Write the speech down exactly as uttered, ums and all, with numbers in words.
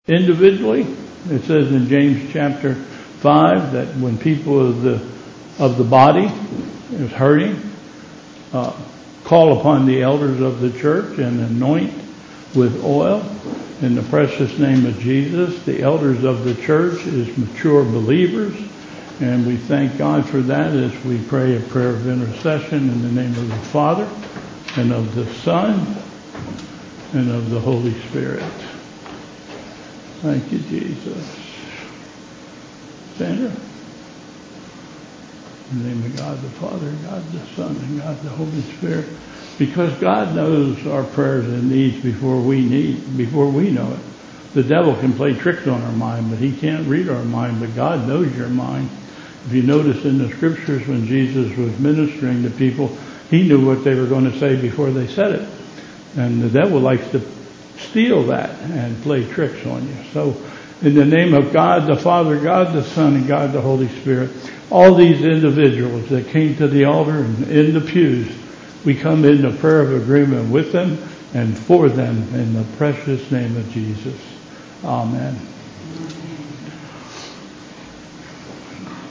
individually. It says in James chapter five that when people of the of the body is hurting, uh, call upon the elders of the church and anoint with oil in the precious name of Jesus. The elders of the church is mature believers, and we thank God for that as we pray a prayer of intercession in the name of the Father and of the Son and of the Holy Spirit. Thank you, Jesus. Sandra? In the name of God the Father, God the Son, and God the Holy Spirit. Because God knows our prayers and needs before we need, before we know it. The devil can play tricks on our mind, but he can't read our mind, but God knows your mind. If you notice in the scriptures when Jesus was ministering to people, he knew what they were going to say before they said it. And the devil likes to steal that and play tricks on you. So in the name of God the Father, God the Son, and God the Holy Spirit, all these individuals that came to the altar and in the pews, we come into prayer of agreement with them and for them in the precious name of Jesus. Amen.